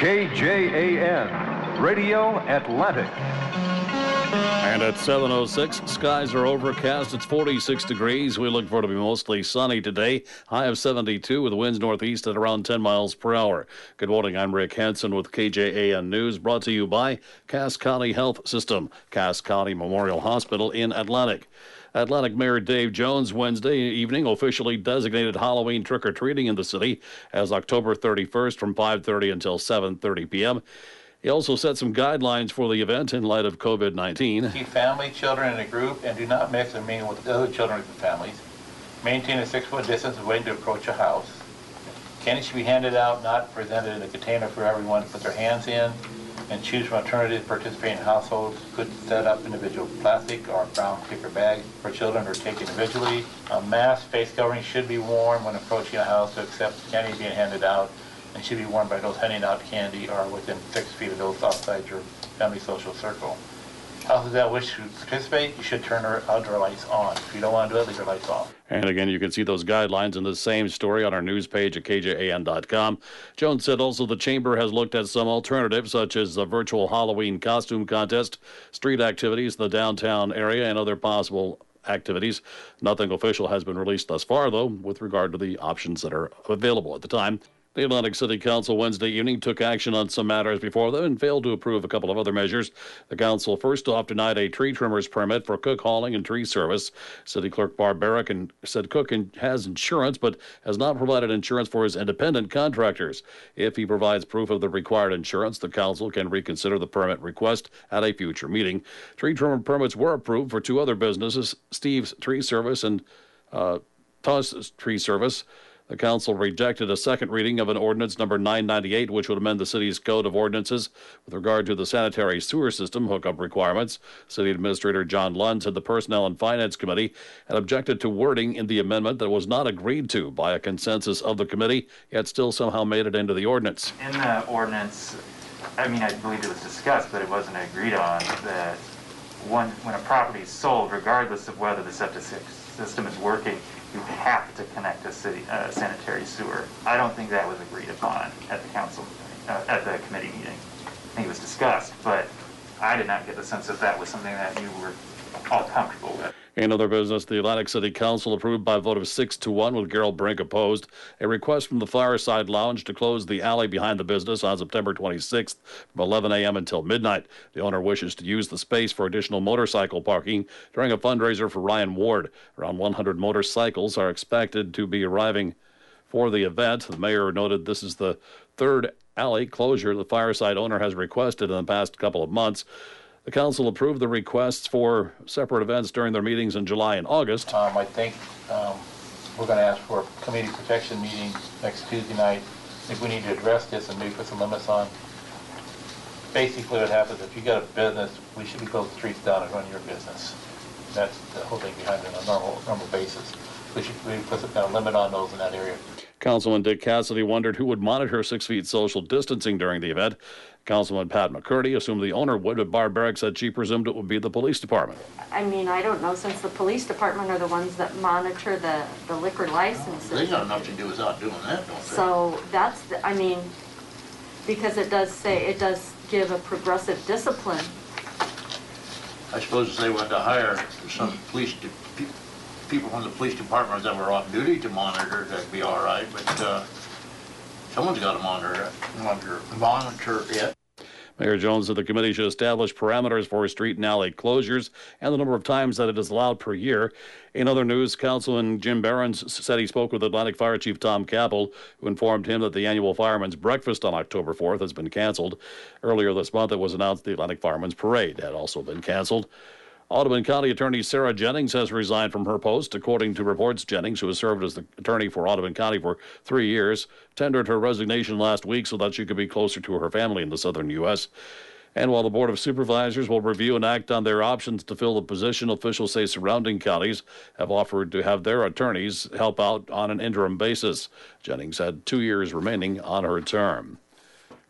KJAN, Radio Atlantic. And at 7:06, skies are overcast. It's 46 degrees. We look for it to be mostly sunny today. High of 72 with winds northeast at around 10 miles per hour. Good morning. I'm Rick Hansen with KJAN News, brought to you by Cass County Health System, Cass County Memorial Hospital in Atlantic. Atlantic Mayor Dave Jones Wednesday evening officially designated Halloween trick-or-treating in the city as October 31st from 5:30 until 7:30 p.m. He also set some guidelines for the event in light of COVID-19. Keep family, children in a group and do not mix and mingle with other children and families. Maintain a 6-foot distance when to approach a house. Candy should be handed out, not presented in a container for everyone to put their hands in, and choose from alternative participating households could set up individual plastic or brown paper bags for children or take individually. A mask, face covering should be worn when approaching a house to accept candy being handed out, and should be worn by those handing out candy or within 6 feet of those outside your family social circle. Houses that wish to participate, you should turn our outdoor lights on. If you don't want to do it, leave your lights off. And again, you can see those guidelines in the same story on our news page at KJAN.com. Jones said also the chamber has looked at some alternatives, such as a virtual Halloween costume contest, street activities in the downtown area, and other possible activities. Nothing official has been released thus far, though, with regard to the options that are available at the time. The Atlantic City Council Wednesday evening took action on some matters before them and failed to approve a couple of other measures. The council first off denied a tree trimmer's permit for Cook Hauling and Tree Service. City Clerk Barb Barrick said Cook has insurance but has not provided insurance for his independent contractors. If he provides proof of the required insurance, the council can reconsider the permit request at a future meeting. Tree trimmer permits were approved for two other businesses, Steve's Tree Service and Tuss Tree Service. The council rejected a second reading of an ordinance number 998, which would amend the city's code of ordinances with regard to the sanitary sewer system hookup requirements. City Administrator John Lund said the Personnel and Finance Committee had objected to wording in the amendment that was not agreed to by a consensus of the committee, yet still somehow made it into the ordinance. In the ordinance, I believe it was discussed, but it wasn't agreed on, that when a property is sold, regardless of whether the septic system is working, you have to connect a city sanitary sewer. I don't think that was agreed upon at the council, at the committee meeting. I think it was discussed, but I did not get the sense that that was something that you were all comfortable with. In other business, the Atlantic City Council approved by a vote of 6-1 with Gerald Brink opposed a request from the Fireside Lounge to close the alley behind the business on September 26th from 11 a.m. until midnight. The owner wishes to use the space for additional motorcycle parking during a fundraiser for Ryan Ward. Around 100 motorcycles are expected to be arriving for the event. The mayor noted this is the third alley closure the Fireside owner has requested in the past couple of months. The council approved the requests for separate events during their meetings in July and August. I think we're going to ask for a community protection meeting next Tuesday night. I think we need to address this and maybe put some limits on. Basically what happens, if you got a business, we should be closing the streets down and run your business. That's the whole thing behind it on a normal basis. We should put a limit on those in that area. Councilman Dick Cassidy wondered who would monitor 6 feet social distancing during the event. Councilman Pat McCurdy assumed the owner would, but Barb Barrick said she presumed it would be the police department. I don't know, since the police department are the ones that monitor the liquor licenses. They got enough to do without doing that, don't they? So that's, because it does give a progressive discipline. I suppose if they went to hire some people from the police department that were on duty to monitor, that'd be all right, but someone's got to monitor it. Mayor Jones said the committee should establish parameters for street and alley closures and the number of times that it is allowed per year. In other news, Councilman Jim Behrens said he spoke with Atlantic Fire Chief Tom Capel, who informed him that the annual Fireman's Breakfast on October 4th has been canceled. Earlier this month, it was announced the Atlantic Fireman's Parade had also been canceled. Audubon County Attorney Sarah Jennings has resigned from her post. According to reports, Jennings, who has served as the attorney for Audubon County for 3 years, tendered her resignation last week so that she could be closer to her family in the southern U.S. And while the Board of Supervisors will review and act on their options to fill the position, officials say surrounding counties have offered to have their attorneys help out on an interim basis. Jennings had 2 years remaining on her term.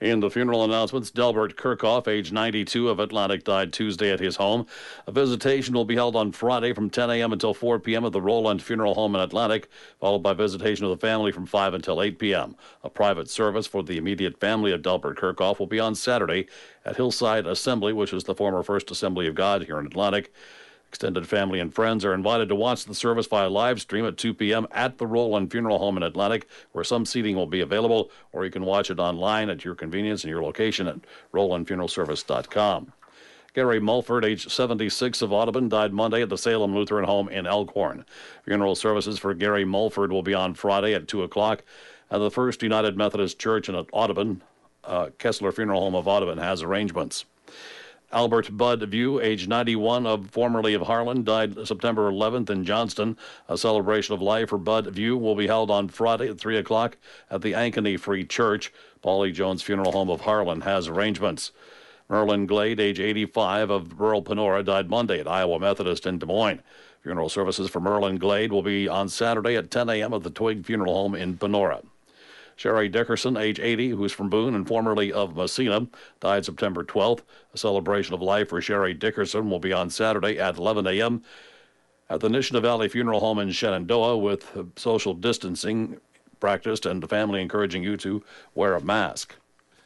In the funeral announcements, Delbert Kirchhoff, age 92, of Atlantic, died Tuesday at his home. A visitation will be held on Friday from 10 a.m. until 4 p.m. at the Roland Funeral Home in Atlantic, followed by visitation of the family from 5 until 8 p.m. A private service for the immediate family of Delbert Kirchhoff will be on Saturday at Hillside Assembly, which is the former First Assembly of God here in Atlantic. Extended family and friends are invited to watch the service via live stream at 2 p.m. at the Roland Funeral Home in Atlantic, where some seating will be available, or you can watch it online at your convenience and your location at RolandFuneralService.com. Gary Mulford, age 76, of Audubon, died Monday at the Salem Lutheran Home in Elkhorn. Funeral services for Gary Mulford will be on Friday at 2 o'clock at the First United Methodist Church in Audubon. Kessler Funeral Home of Audubon has arrangements. Albert Bud View, age 91, formerly of Harlan, died September 11th in Johnston. A celebration of life for Bud View will be held on Friday at 3 o'clock at the Ankeny Free Church. Paulie Jones Funeral Home of Harlan has arrangements. Merlin Glade, age 85, of rural Panora, died Monday at Iowa Methodist in Des Moines. Funeral services for Merlin Glade will be on Saturday at 10 a.m. at the Twig Funeral Home in Panora. Sherry Dickerson, age 80, who's from Boone and formerly of Messina, died September 12th. A celebration of life for Sherry Dickerson will be on Saturday at 11 a.m. at the Nishna Valley Funeral Home in Shenandoah, with social distancing practiced and the family encouraging you to wear a mask.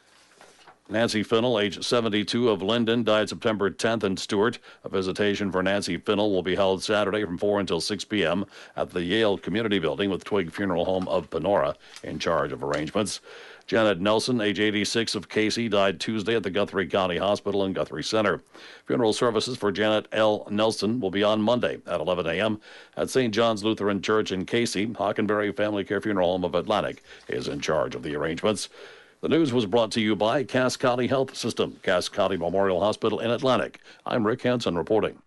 Nancy Finnell, age 72, of Linden, died September 10th in Stewart. A visitation for Nancy Finnell will be held Saturday from 4 until 6 p.m. at the Yale Community Building, with Twig Funeral Home of Panora in charge of arrangements. Janet Nelson, age 86, of Casey, died Tuesday at the Guthrie County Hospital and Guthrie Center. Funeral services for Janet L. Nelson will be on Monday at 11 a.m. at St. John's Lutheran Church in Casey. Hockenberry Family Care Funeral Home of Atlantic is in charge of the arrangements. The news was brought to you by Cass County Health System, Cass County Memorial Hospital in Atlantic. I'm Rick Hansen reporting.